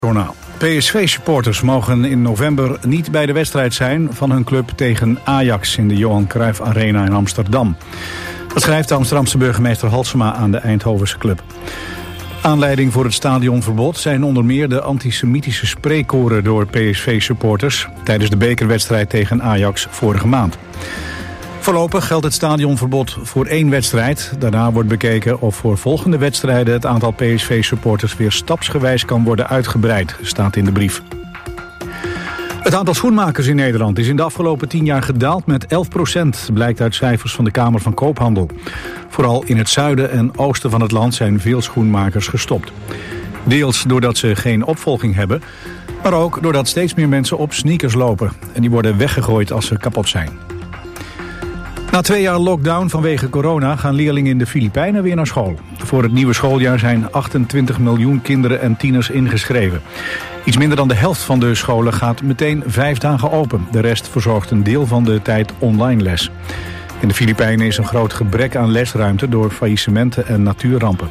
Journaal. PSV-supporters mogen in november niet bij de wedstrijd zijn van hun club tegen Ajax in de Johan Cruijff Arena in Amsterdam. Dat schrijft de Amsterdamse burgemeester Halsema aan de Eindhovense club. Aanleiding voor het stadionverbod zijn onder meer de antisemitische spreekkoren door PSV-supporters tijdens de bekerwedstrijd tegen Ajax vorige maand. Voorlopig geldt het stadionverbod voor 1 wedstrijd. Daarna wordt bekeken of voor volgende wedstrijden het aantal PSV-supporters weer stapsgewijs kan worden uitgebreid, staat in de brief. Het aantal schoenmakers in Nederland is in de afgelopen 10 jaar gedaald met 11%, blijkt uit cijfers van de Kamer van Koophandel. Vooral in het zuiden en oosten van het land zijn veel schoenmakers gestopt. Deels doordat ze geen opvolging hebben, maar ook doordat steeds meer mensen op sneakers lopen. En die worden weggegooid als ze kapot zijn. Na 2 jaar lockdown vanwege corona gaan leerlingen in de Filipijnen weer naar school. Voor het nieuwe schooljaar zijn 28 miljoen kinderen en tieners ingeschreven. Iets minder dan de helft van de scholen gaat meteen 5 dagen open. De rest verzorgt een deel van de tijd online les. In de Filipijnen is een groot gebrek aan lesruimte door faillissementen en natuurrampen.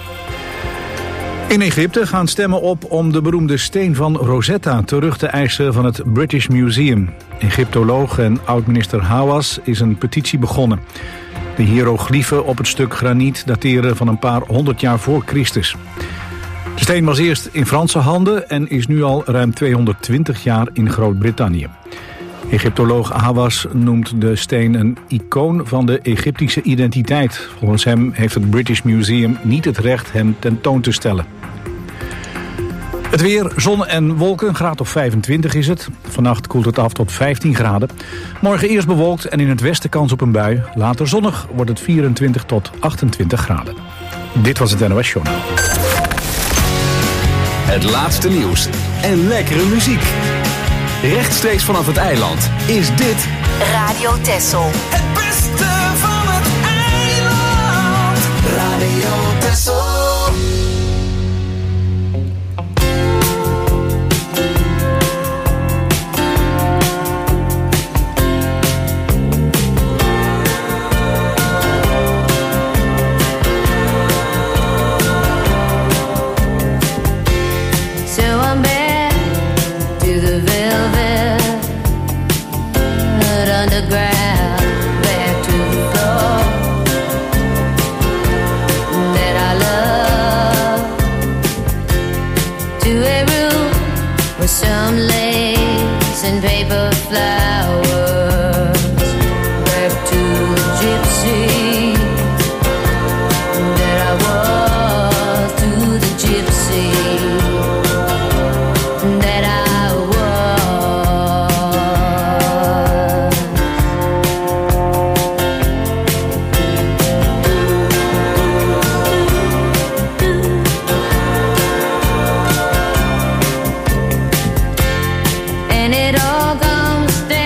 In Egypte gaan stemmen op om de beroemde steen van Rosetta terug te eisen van het British Museum. Egyptoloog en oud-minister Hawass is een petitie begonnen. De hiërogliefen op het stuk graniet dateren van een paar 100 jaar voor Christus. De steen was eerst in Franse handen en is nu al ruim 220 jaar in Groot-Brittannië. Egyptoloog Hawass noemt de steen een icoon van de Egyptische identiteit. Volgens hem heeft het British Museum niet het recht hem tentoon te stellen. Het weer, zon en wolken, een graad of 25 is het. Vannacht koelt het af tot 15 graden. Morgen eerst bewolkt en in het westen kans op een bui. Later zonnig wordt het 24 tot 28 graden. Dit was het NOS Journaal. Het laatste nieuws en lekkere muziek. Rechtstreeks vanaf het eiland is dit Radio Texel. Het beste van het eiland. Radio Texel. Some lace and paper flowers, back to the gypsy that I was, to the gypsy that I was. And it all comes down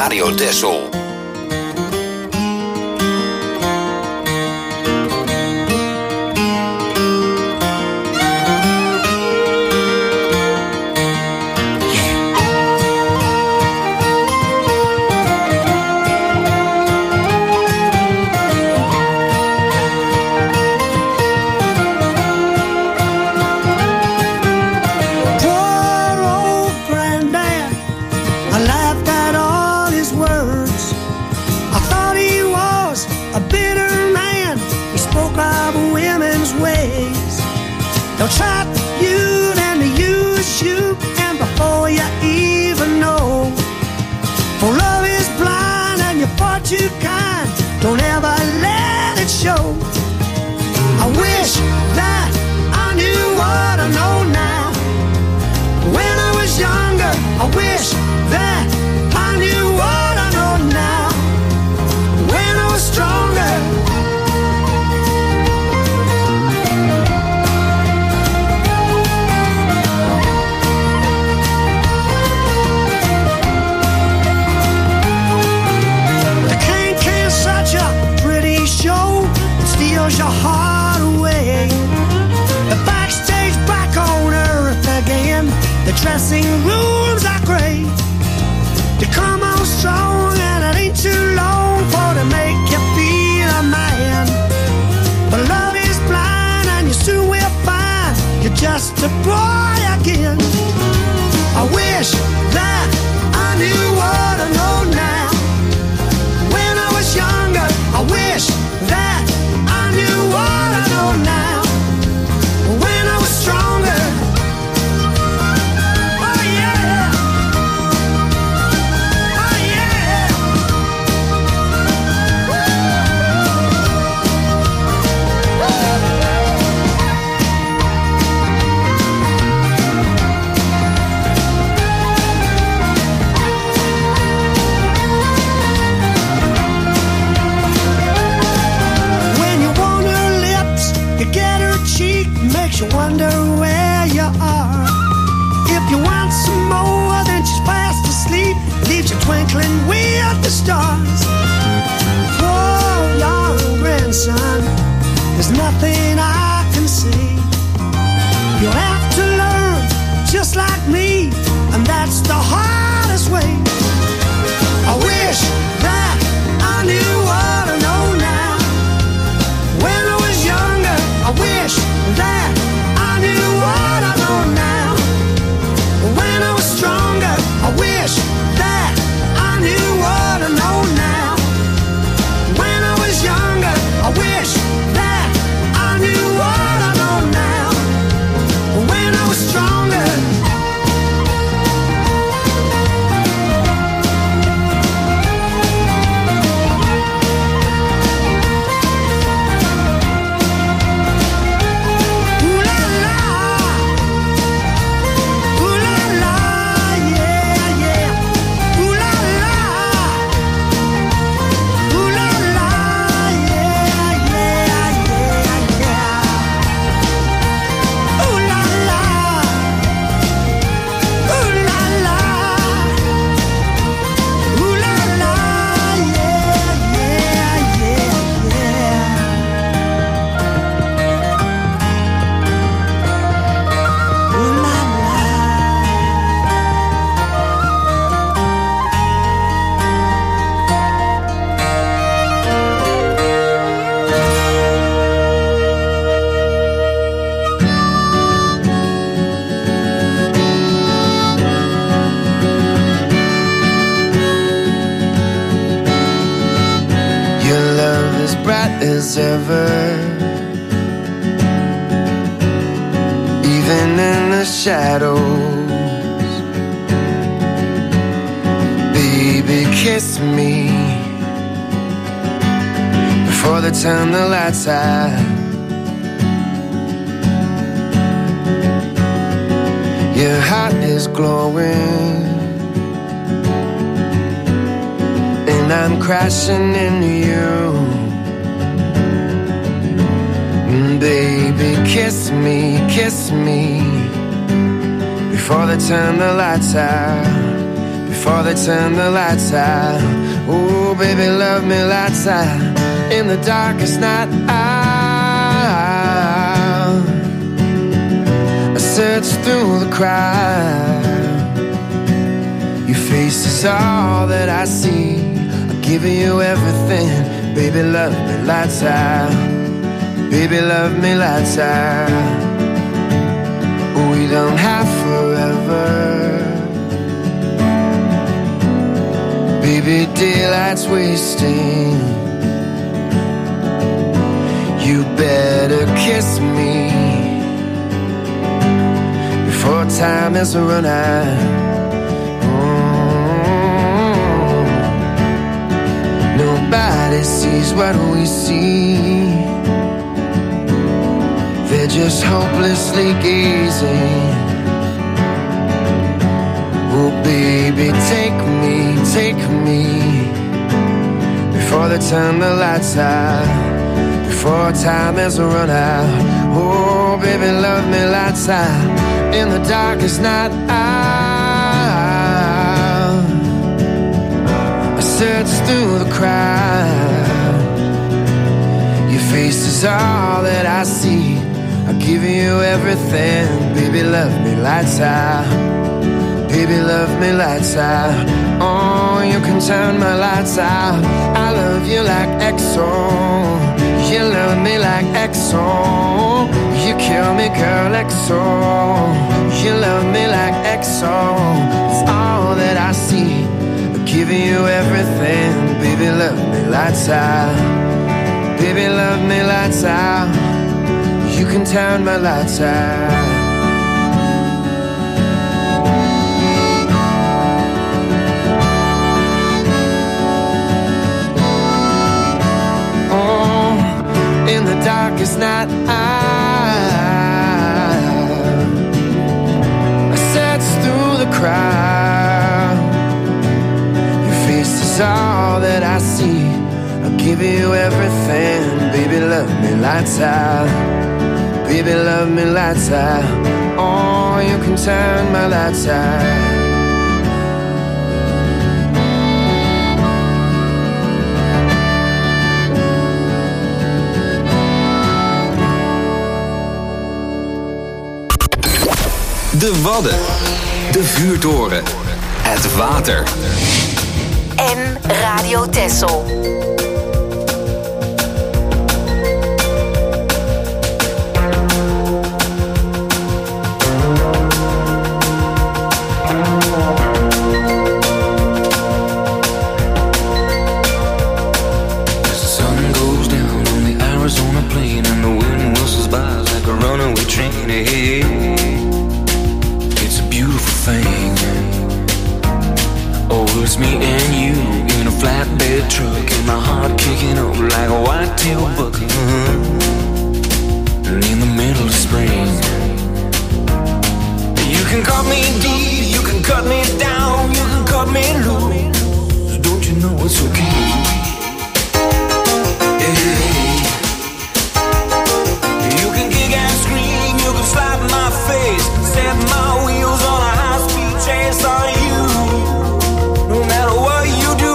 Radio Texel. Dressing rooms are great. To come on strong and it ain't too long for to make you feel a man. But love is blind and you soon will find you're just a boy again. I wish that I knew what I know now. When I was younger, I wish that I knew what I know now. When I was stronger. You wonder where you are. If you want some more, then she's fast asleep. Leaves you twinkling with the stars. Oh, young grandson, there's nothing I can see. You'll have to learn just like me, and that's the hardest way. I wish that I knew what I know now. When I was younger, I wish that I knew what I know now. When I was stronger, I wish that I knew what I know now. When I was younger, I wish that I knew what I know now. When I was stronger. As ever, even in the shadows. Baby, kiss me before they turn the lights out. Your heart is glowing, and I'm crashing into you. Baby, kiss me before they turn the lights out. before they turn the lights out. Oh, baby, love me lights out in the darkest night out. I search through the crowd. Your face is all that I see. I'm giving you everything. Baby, love me lights out. Baby, love me lights out. We don't have forever. Baby, daylight's wasting. You better kiss me before time is run out. Nobody sees what we see. They're just hopelessly gazing. Oh, baby, take me before they turn the lights out, before time has run out. Oh, baby, love me lights out in the darkest night out. I search through the crowd. Your face is all that I see. I'm giving you everything. Baby, love me lights out. Baby, love me lights out. Oh, you can turn my lights out. I love you like EXO. You love me like EXO. You kill me, girl, EXO. You love me like EXO. It's all that I see. I'm giving you everything. Baby, love me lights out. Baby, love me lights out. You can turn my lights out. Oh, in the darkest night I search through the crowd. Your face is all that I see. I'll give you everything. Baby, love me lights out. Baby, love me lights out. Oh, you can turn my lights out. De Wadden. De vuurtoren. Het water. En Radio Texel. It's a beautiful thing. Oh, it's me and you in a flatbed truck, and my heart kicking up like a white-tail buck. And in the middle of spring, you can cut me deep, you can cut me down, you can cut me loose. Don't you know it's okay? You can kick and scream, you can slap my face, set my wheels on a high-speed chase on you. No matter what you do,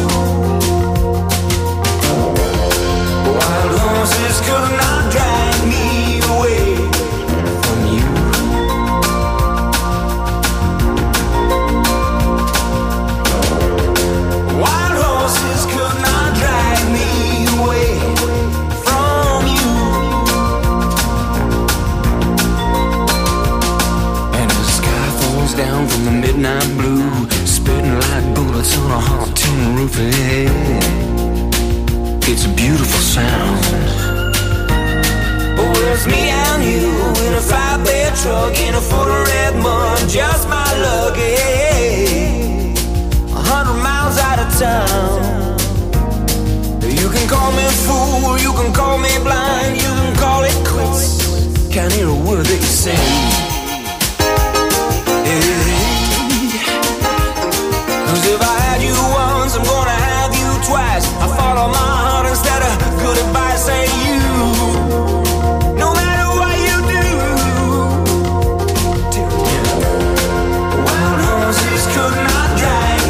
wild horses could not drag me away from you. Wild horses could not drag me away from you. And the sky falls down from the midnight blue, spitting like bullets on a hot tin roof. It's a beautiful sound. Oh, it's me and you in a flatbed truck in a foot of red mud, just my luck. 100 miles out of town. You can call me fool, you can call me blind, you can call it quits. Can't hear a word that you say. Cause if I had you once, I'm gonna have you twice. I follow my heart instead of good advice. Say you, no matter what you do, wild horses could not drag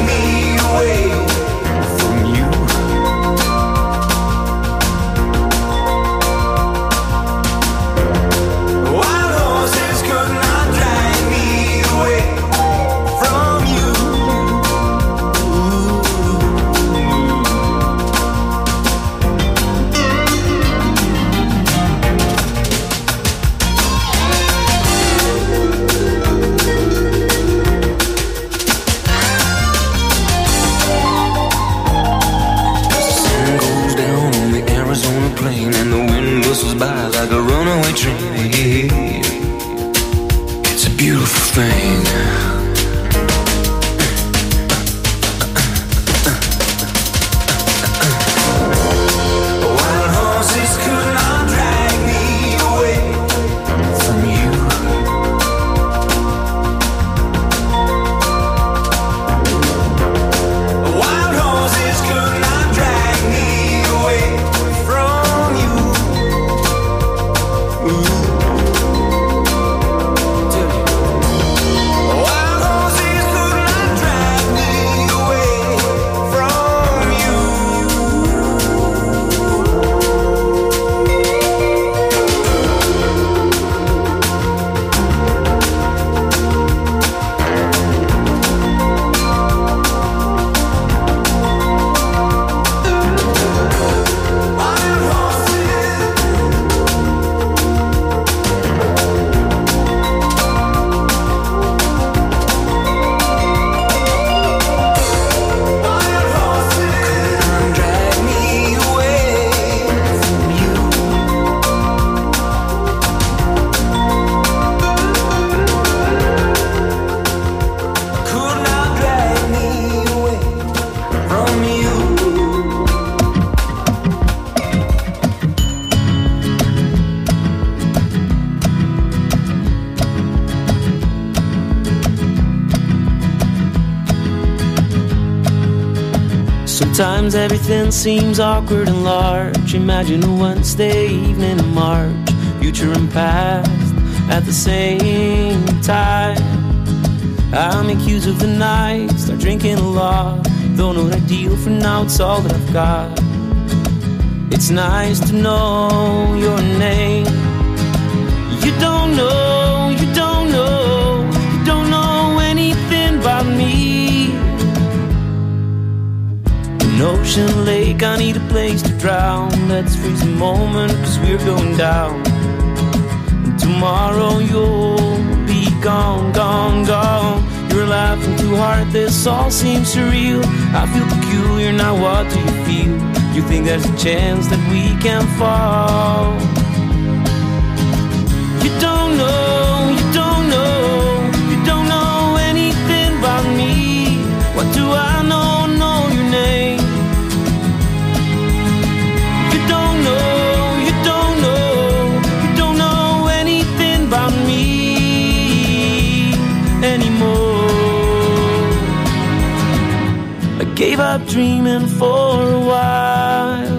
Sometimes everything seems awkward and large. Imagine a Wednesday evening in March, future and past at the same time. I make use of the night, start drinking a lot. Don't know what I deal for now, it's all that I've got. It's nice to know your name. You don't know, you don't know, you don't know anything about me. An ocean lake, I need a place to drown. Let's freeze a moment, cause we're going down. And tomorrow you'll be gone, gone, gone. You're laughing too hard, this all seems surreal. I feel peculiar, now what do you feel? You think there's a chance that we can fall? You don't know, you don't know, you don't know anything about me. What do I know, know your name? You don't know, you don't know, you don't know anything about me anymore. I gave up dreaming for a while.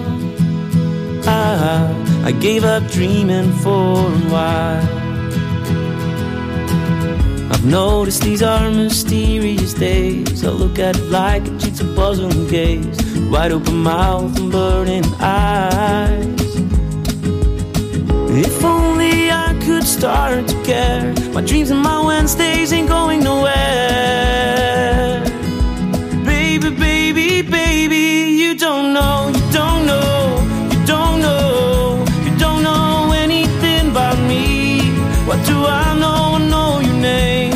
I gave up dreaming for a while. I've noticed these are mysterious days. I look at it like a jigsaw puzzle and gaze. Wide open mouth and burning eyes. If only I could start to care. My dreams and my Wednesdays ain't going nowhere. Baby, baby, baby, you don't know, you don't know, you don't know, you don't know anything about me. What do I know, know your name?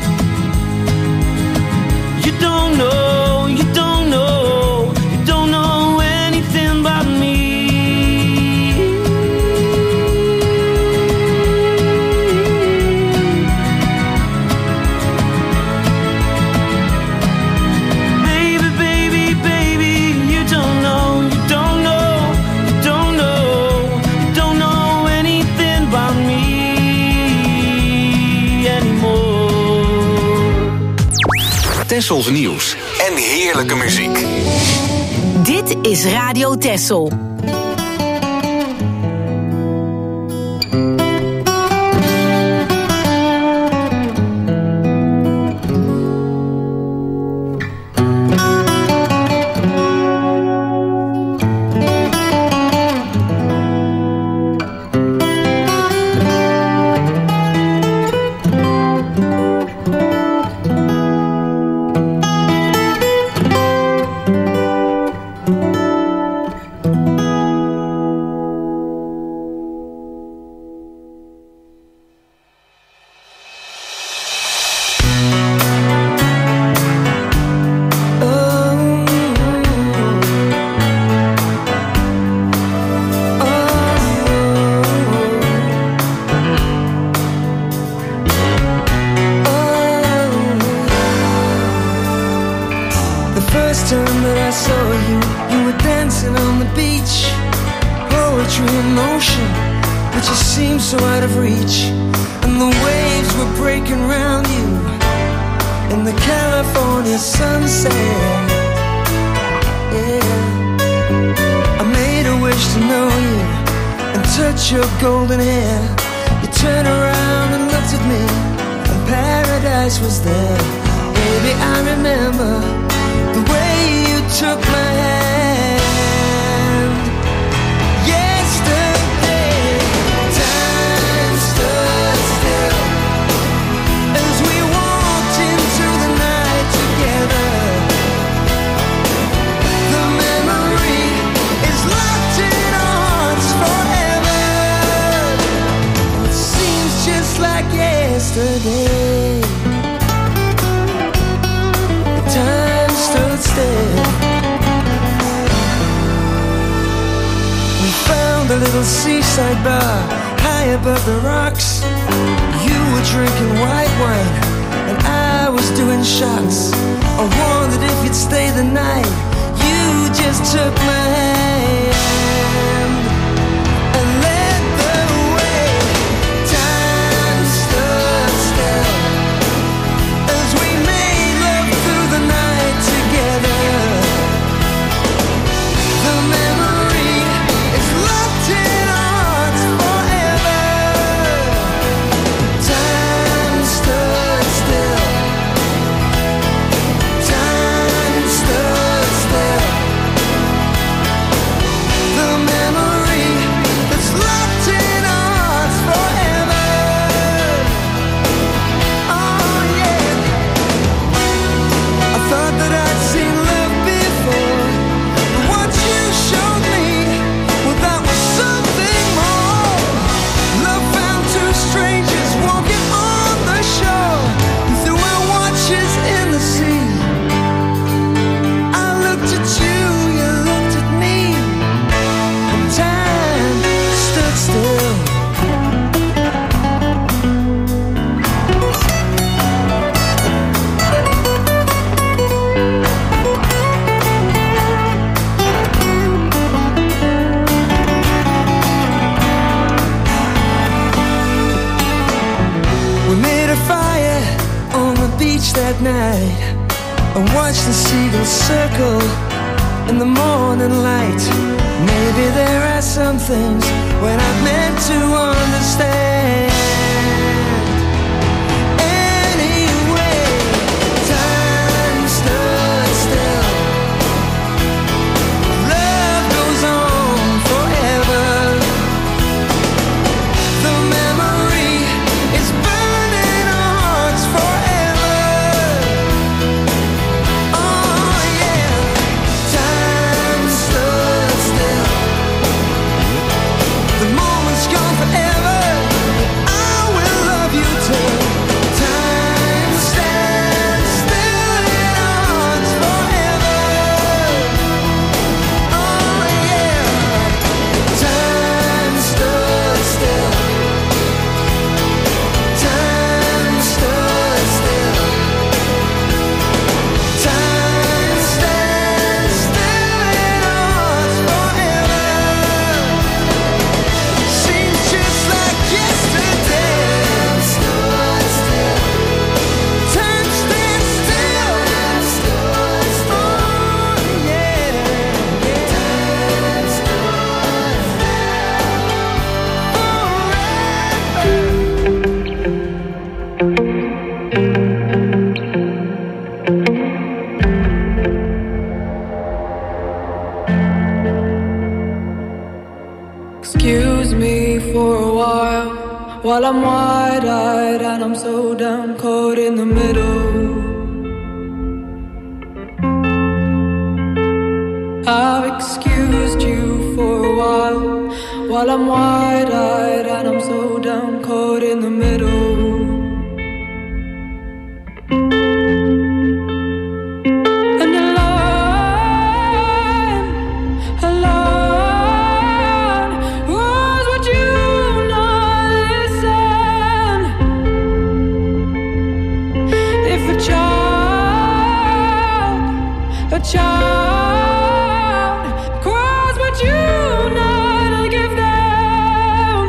You don't know, you don't know, you don't know anything about me. Baby, baby, baby, you don't know, you don't know, you don't know, you don't know anything about me anymore. Tessels nieuws en heerlijke muziek. Dit is Radio Tessel. beach that night and watched the seagulls circle in the morning light. Maybe there are some things we're not meant to understand. Anyway, time stood still. Love goes on forever. The memory is burning our hearts forever. Oh yeah, time stood still. The moment's gone forever. I will love you till time stands still in our hearts forever. Oh yeah, time stood still. Time stood still. Time stands still in our hearts forever. Seems just like yesterday. Time stood still. Time stands still. Time stood still. Oh yeah. Time Excuse me for a while I'm wide-eyed and I'm so down caught in the middle. I've excused you for a while I'm wide-eyed and I'm so down caught in the middle. And a line was what you not listen. If a child cries what you not give them.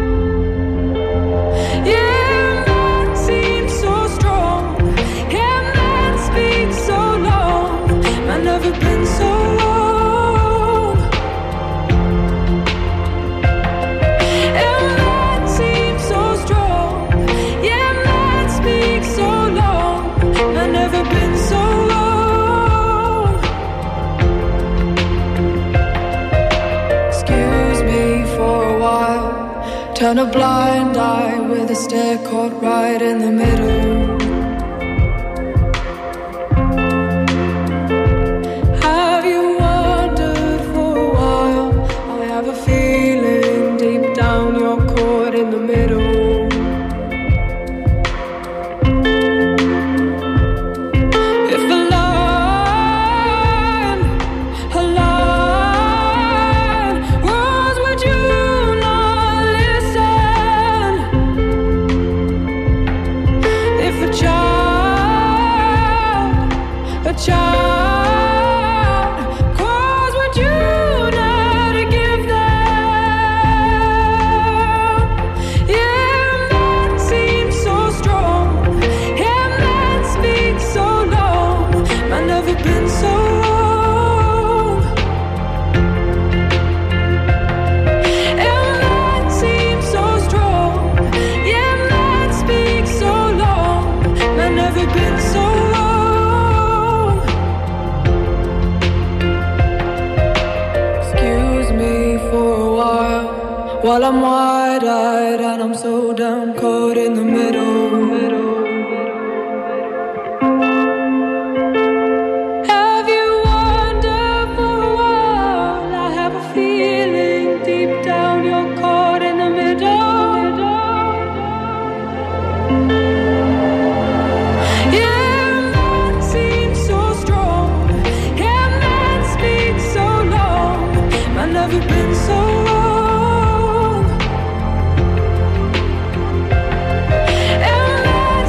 Yeah, man seems so strong. Yeah, man speaks so long. I've never been so long. Yeah, man seems so strong. Yeah, man speaks so long. I've never been so long. Excuse me for a while. Turn a blind eye with a stare caught right in the middle. Have you wondered for a while? I have a feeling deep down you're caught in the middle. If a line was what you not listen. If a child cries what you not give them. Yeah, man seems so strong. Yeah, man speaks so long. I've never been so long. Yeah, man seems so strong. Yeah, man speaks so long. I've never been so long. Excuse me for a while I'm wide-eyed and I'm so down caught in the middle. Have you wondered for a while? I have a feeling deep down you're caught in the middle. Yeah, man seems so strong. Yeah, man speaks so long. I've never been so long. Yeah, man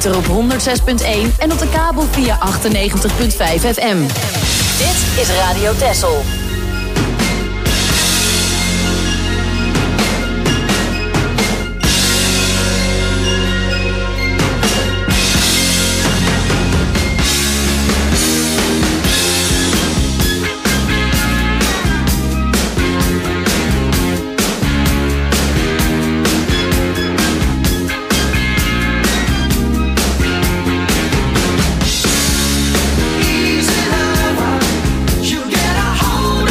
ether op 106.1 en op de kabel via 98.5 FM. Dit is Radio Texel. Easy lover, you get a hold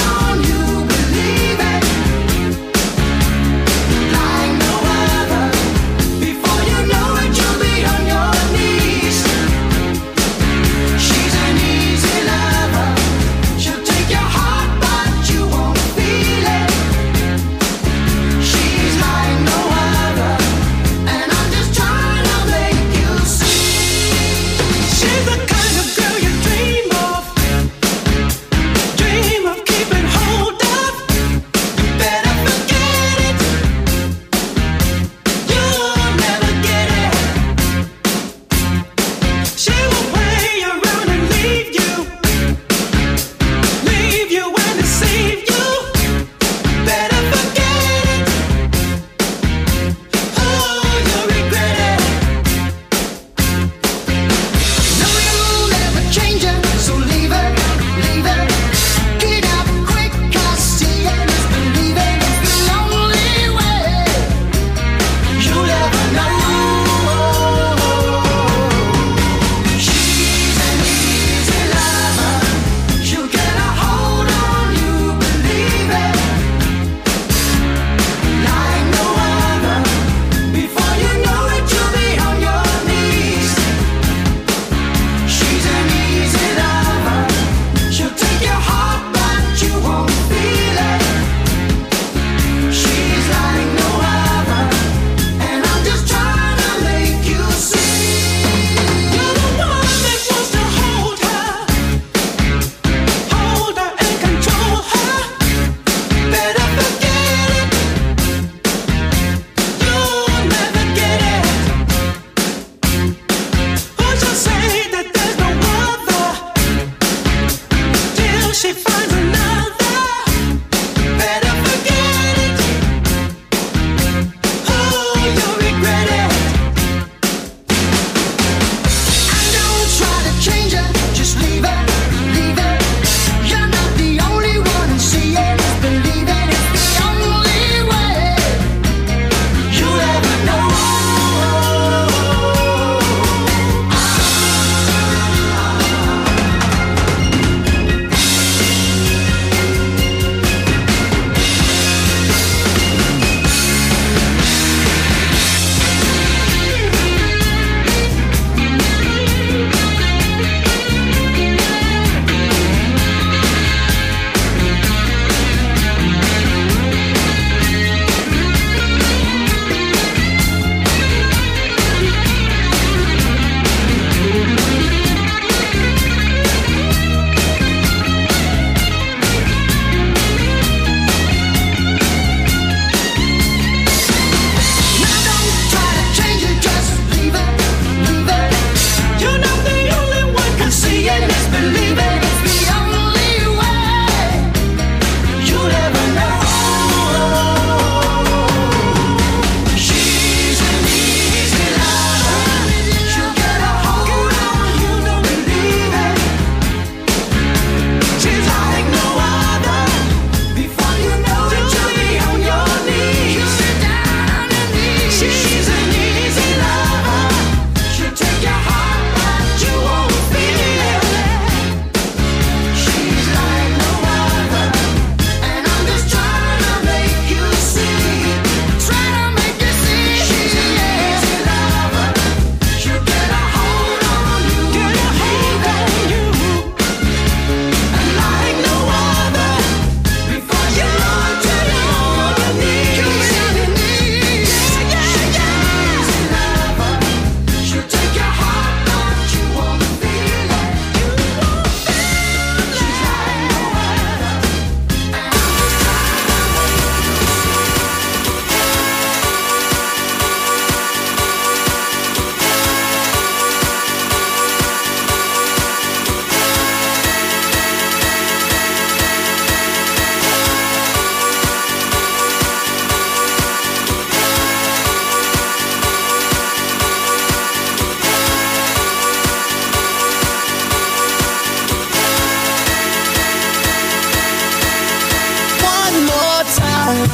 time.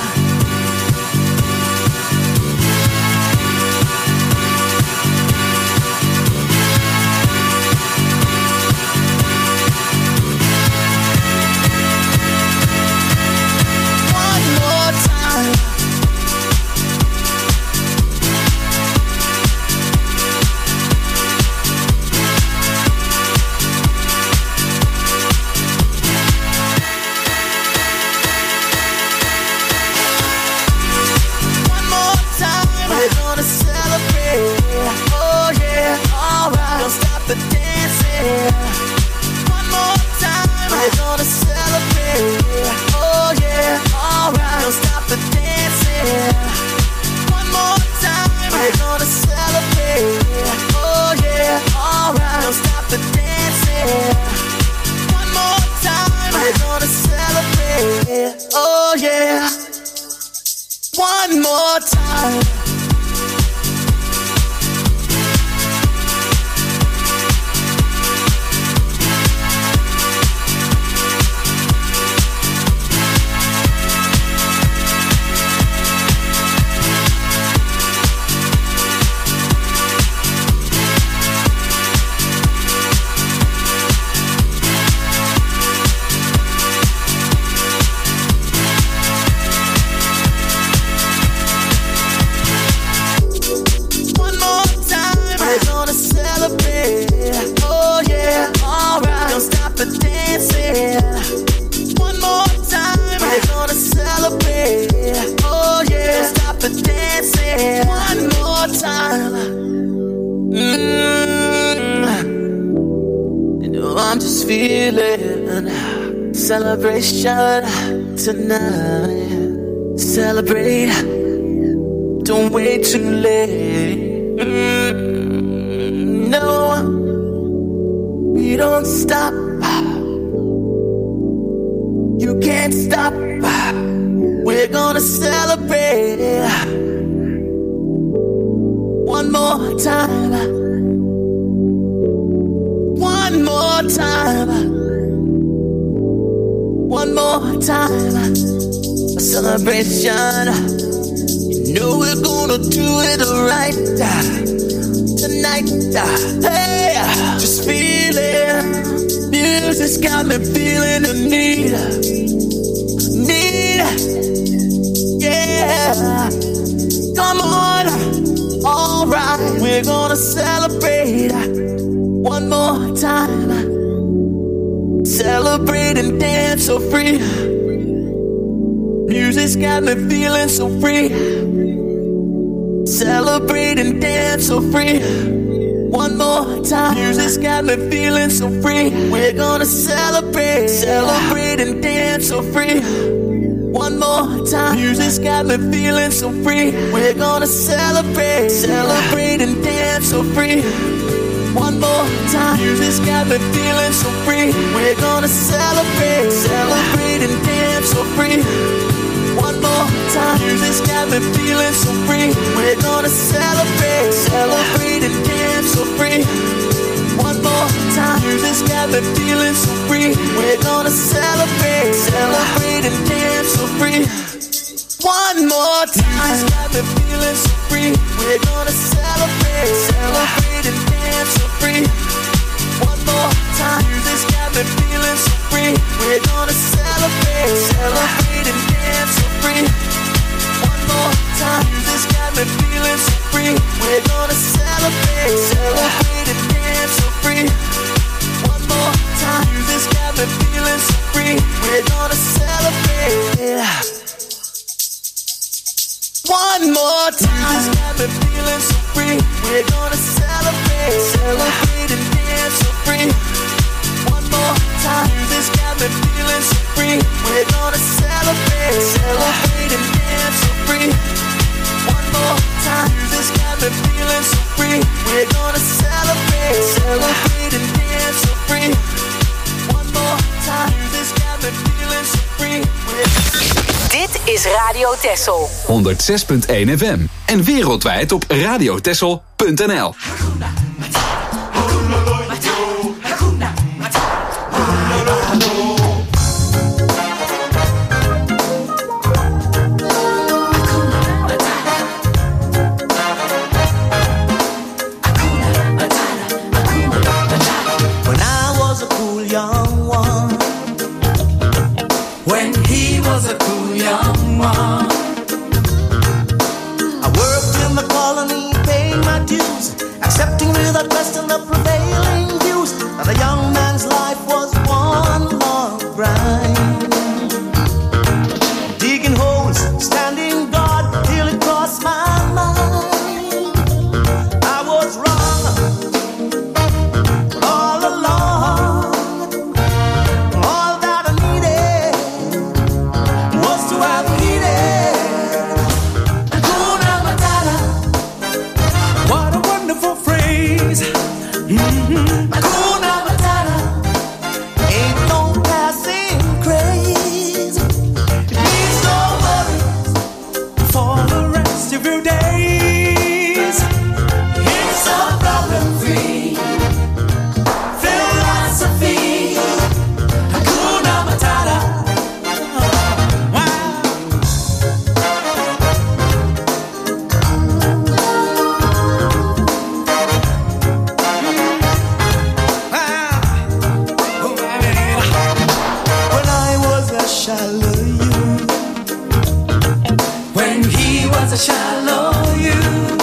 Celebration tonight. Celebrate. Don't wait too late. No, we don't stop. You can't stop. We're gonna celebrate. One more time. One more time. One more time, a celebration. You know we're gonna do it right tonight. Hey, just feel it. Music's got me feeling the need. Yeah, come on, alright. We're gonna celebrate one more time. Celebrate and dance so free. Music's got me feeling so free. Celebrate and dance so free. One more time. Music's got me feeling so free. We're gonna celebrate. Celebrate and dance so free. One more time. Music's got me feeling so free. We're gonna celebrate. Celebrate and dance so free. One more time. Music's got me feeling so free. We're gonna celebrate. Celebrate and dance so free. One more time. Music's got me feeling so free. We're gonna celebrate. Celebrate and dance so free. One more time. Music's got me feeling so free. We're gonna celebrate. Celebrate and dance so free. One more time. Music's got me feeling so free. We're gonna celebrate. Celebrate and dance so free. One more time. Music's got me feeling so free. We're gonna celebrate. Celebrate and dance so free. One more time. Music's got me feeling so free. We're gonna celebrate. Celebrate and dance so free. One more time. Music's got me feeling so free. We're gonna celebrate. One more time. Music's got me feeling so free. We're gonna celebrate. Celebrate and dance so free. One more time. Music's got me feeling so free. We're gonna celebrate. Celebrate and dance so free. One more time. Music's got me feeling so free. We're gonna celebrate. Celebrate and dance so free. One more time. Music's got me feeling so free. Dit is Radio Texel. 106.1 FM. En wereldwijd op radiotexel.nl. when he was a cool young one. I worked in the colony, paying my dues, accepting without question the prevailing views that a young man's life was one long grind. Digging holes, standing guard till it crossed my mind. I was wrong, but all along, all that I needed was to have needed Hakuna Matata. What a wonderful phrase. Hakuna Matata ain't no passing craze. It means no worries For the rest of your days. It's a problem-free philosophy. Hakuna Matata. When I was a shallow youth, When he was a shallow youth.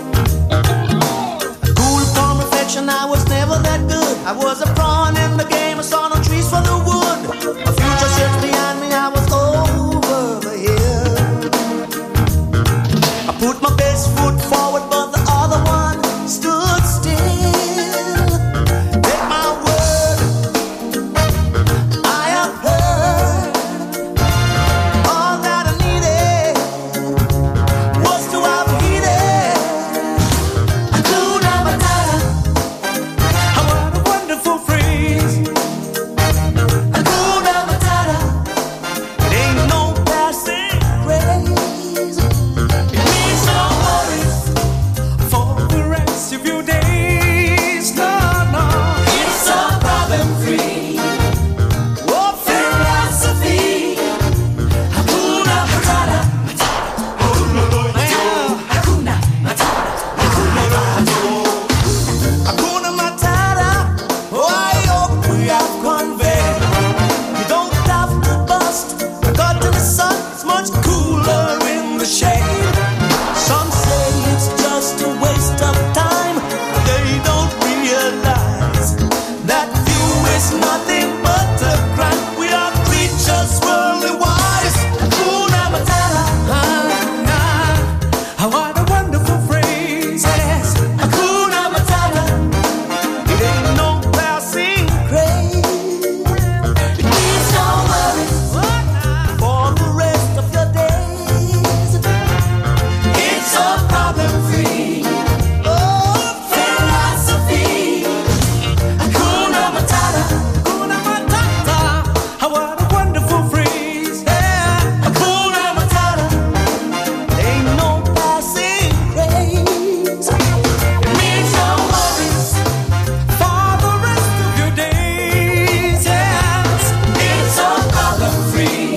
cool from reflection, I was never that good. I was a pawn in the game, I saw no trees for the wood. A future search behind me, I was over the hill. I put my best foot forward, but the other one stood still. Take my word, I have heard all that I needed was to have needed Hakuna Matata. What a wonderful phrase. Hakuna Matata. It ain't no passing craze. It means no worries For the rest of your days. No, no. It's a problem-free philosophy. Hakuna Matata. Hakuna Matata. Hakuna Matata. Oh, I hope we have conveyed. You don't have to bust. Cut in the sun, it's much cooler in the shade. Some say it's just a waste of time. They don't realize that view is nothing but a crime. We are creatures worldly wise. Hakuna Matata. What a wonderful phrase. Yes, Hakuna Matata. It ain't no passing craze. It means no worries for the rest of your days. It's a problem-free philosophy. Hakuna Matata. Hakuna Matata. What a wonderful phrase. Hakuna Matata. Ain't no passing craze. It means no worries For the rest of your days. Yes. It's a problem-free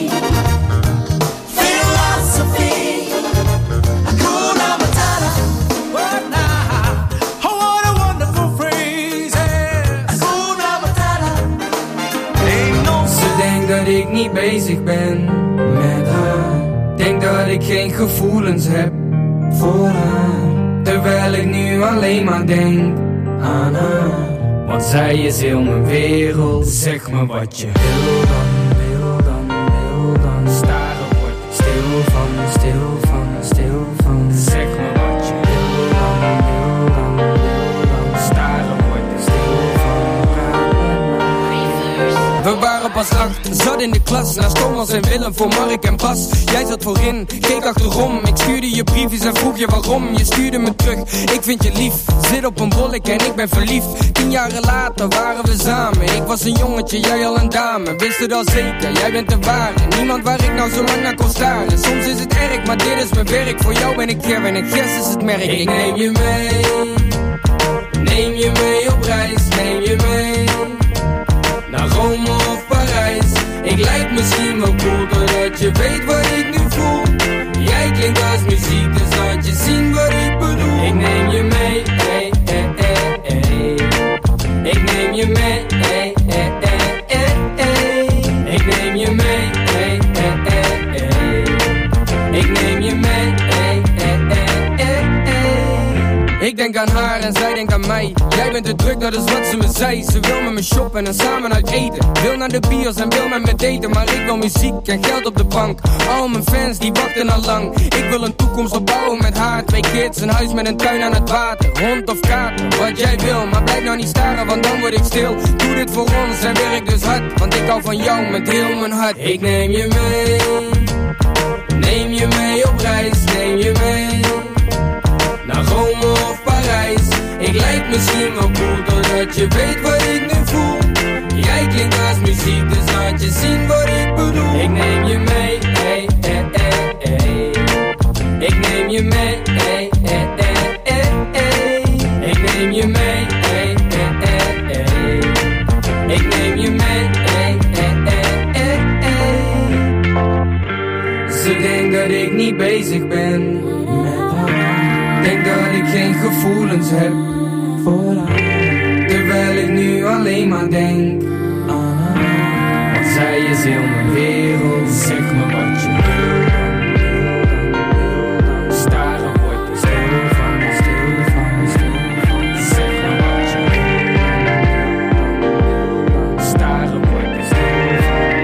philosophy. Hakuna Matata. What now? What a wonderful phrase. Hakuna Matata. Ain't no Ze denkt dat ik niet bezig ben met haar. Denk dat ik geen gevoelens heb voor haar. Terwijl ik nu alleen maar denk aan haar. Want zij is heel mijn wereld. Zeg me wat je wil dan, wil dan, wil dan. Staren word ik stil van, stil van, stil van. Zeg me wat je wil dan, wil dan, wil dan. Staren word ik stil van. Praat met mij. We waren pas 8, zat in de klas. Naast Thomas en Willem voor Mark en Bas. Jij zat voorin, keek achterom. Ik stuurde je briefjes en vroeg je waarom. Je stuurde me terug, ik vind je lief. Zit op een bollek en ik ben verliefd. 10 jaren later waren we samen. Ik was een jongetje, jij al een dame. Wist het al zeker, jij bent de ware. Niemand waar ik nou zo lang naar kon staren. Soms is het erg, maar dit is mijn werk. Voor jou ben ik Ger en Gers is het merk. Ik neem je mee. Neem je mee op reis, neem je mee. Naar Rome of Parijs. Ik lijk misschien wel cool, doordat je weet wat ik nu voel. Jij klinkt als muziek, dus laat je zien wat ik bedoel. Ik neem je mee, hey, hey, hey, hey. Ik neem je mee, hey, hey, hey, hey, hey. Ik neem je mee, hey, Ik neem je mee. Ik denk aan haar en zij denkt aan mij. Jij bent te druk, dat is wat ze me zei. Ze wil met me shoppen en samen uit eten. Wil naar de bios en wil met me daten. Maar ik wil muziek en geld op de bank. Al mijn fans die wachten al lang. Ik wil een toekomst opbouwen met haar. 2 kids, een huis met een tuin aan het water. Hond of kater, wat jij wil. Maar blijf nou niet staren, want dan word ik stil. Doe dit voor ons en werk dus hard. Want ik hou van jou met heel mijn hart. Ik neem je mee. Neem je mee op reis, neem je mee. Naar Rome of Parijs. Ik lijk misschien wel cool, doordat je weet wat ik nu voel. Jij klinkt als muziek, dus laat je zien wat ik bedoel. Ik neem je mee, hey, hey, hey, hey. Ik neem je mee, hey, hey, hey, hey, hey. Ik neem je mee, hey, hey, hey, hey. Ik neem je mee, hey, hey, hey, hey, hey. Ze denkt dat ik niet bezig ben. Denk dat ik geen gevoelens heb voor haar. Terwijl ik nu alleen maar denk want zij is heel mijn wereld. Zeg me wat je wil. Staren word je stil van, stil van, stil van. Zeg me wat je wil. Staren word je stil van.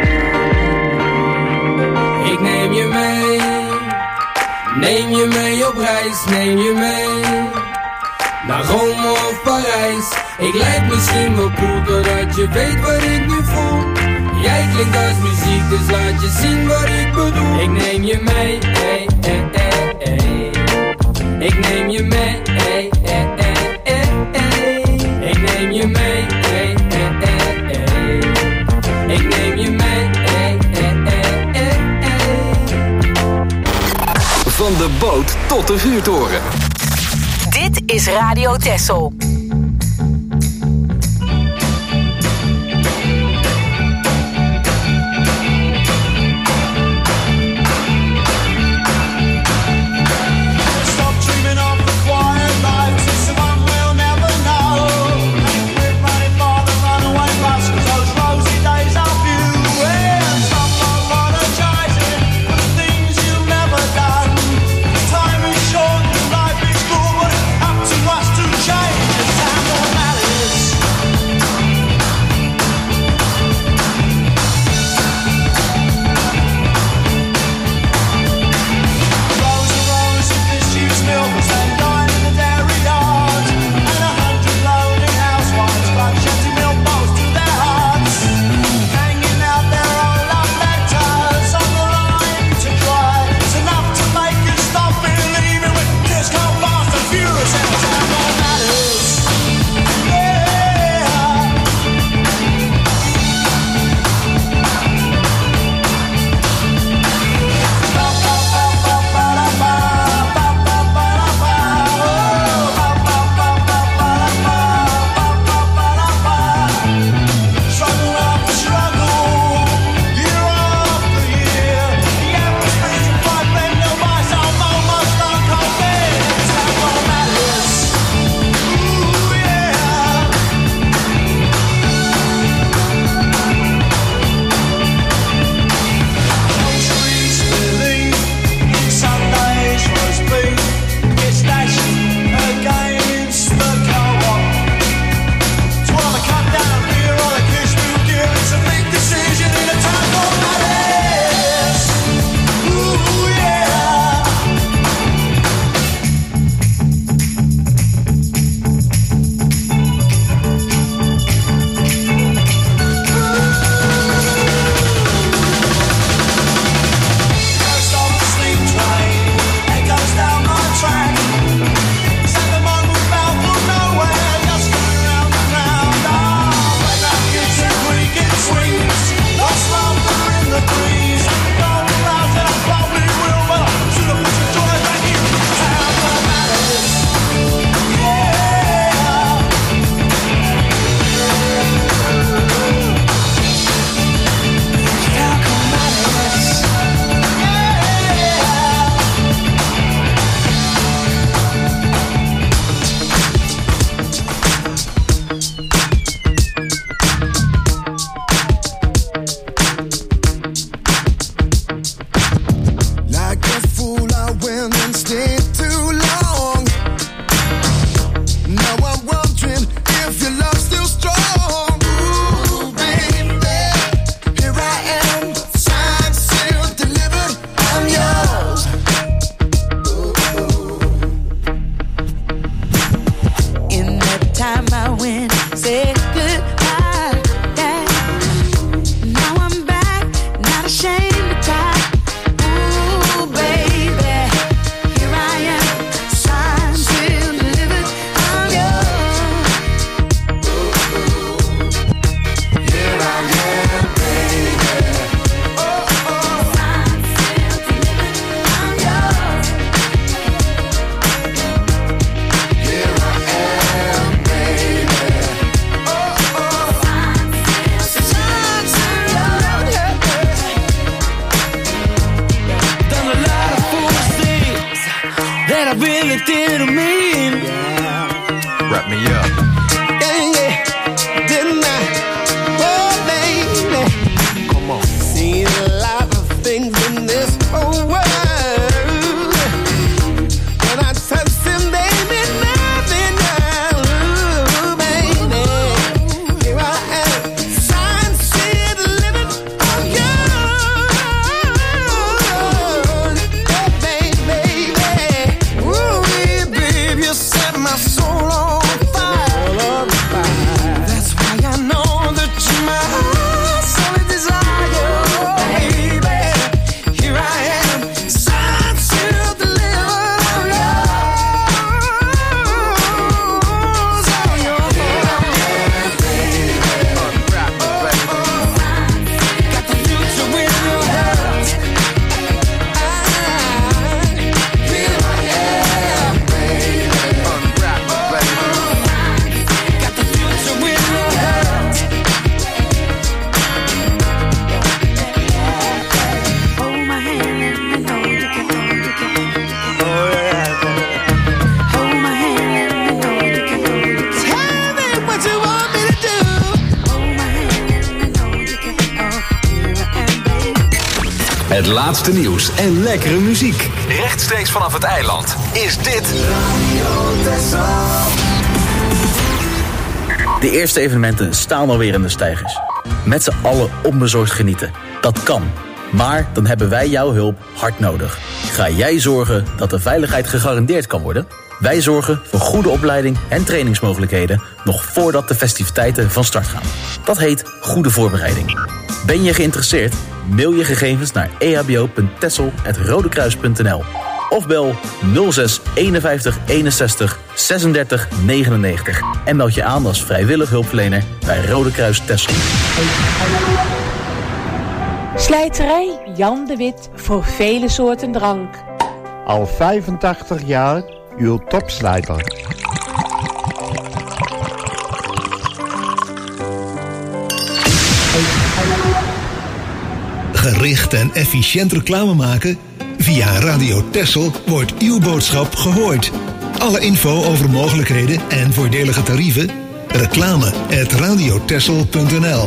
Ik neem je mee. Neem je mee op reis, neem je mee. Naar Rome of Parijs. Ik lijk misschien wel cool, doordat je weet wat ik nu voel. Jij klinkt als muziek, dus laat je zien wat ik bedoel. Ik neem je mee, hey, hey, hey, hey. Ik neem je mee, hey, hey, hey, hey, hey. Ik neem je mee, hey, hey, hey, hey. Ik neem je mee, hey, hey, hey, hey, hey. Van de boot tot de vuurtoren. Dit is Radio Texel. Time is short and life is cool, but have to rush to change. I really didn't mean. Wrap me up. Yeah, didn't I? Oh, baby. Come on. Seen a lot of things in this whole world. When I touch them, they mean nothing now, baby. Here I am, signed, sealed, living on yours. Oh, baby. Ooh, baby, you set my soul on fire. That's why I know that you're my heart's only desire. Baby, here I am, signed, sealed, delivered on yours. On your Unwrap me, baby. got the future with your hands. Here I am, baby. Unwrap me, baby. Got the future with your hands. Hold my hand, let me know you can hold Hold my hand, let me know you can hold Tell me what you want me to do. Hold my hand, let me know you can Here I am, baby. Het laatste nieuws en lekkere muziek. Rechtstreeks vanaf het eiland is dit De eerste evenementen staan alweer in de steigers. Met z'n allen onbezorgd genieten. Dat kan. Maar dan hebben wij jouw hulp hard nodig. Ga jij zorgen dat de veiligheid gegarandeerd kan worden? Wij zorgen voor goede opleiding en trainingsmogelijkheden nog voordat de festiviteiten van start gaan. Dat heet goede voorbereiding. Ben je geïnteresseerd? Mail je gegevens naar ehbo.tessel@rodekruis.nl of bel 06 51 61 36 99 en meld je aan als vrijwillig hulpverlener bij Rode Kruis Tessel. Slijterij Jan de Wit voor vele soorten drank. Al 85 jaar uw topslijter. Gericht en efficiënt reclame maken? Via Radio Tessel wordt uw boodschap gehoord. Alle info over mogelijkheden en voordelige tarieven? reclame@radiotessel.nl.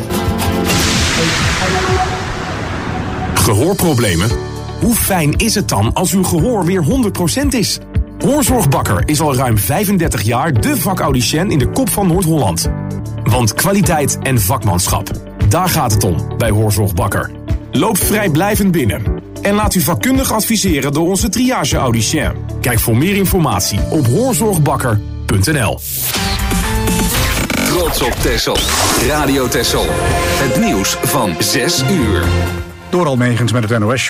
Gehoorproblemen? Hoe fijn is het dan als uw gehoor weer 100% is? Hoorzorg Bakker is al ruim 35 jaar de vakaudiënt in de kop van Noord-Holland. Want kwaliteit en vakmanschap, daar gaat het om bij Hoorzorg Bakker. Loop vrijblijvend binnen en laat u vakkundig adviseren door onze triage-audicien. Kijk voor meer informatie op hoorzorgbakker.nl. Trots op Tessel. Radio Tessel. Het nieuws van 6 uur. Door Almegens met het NOS.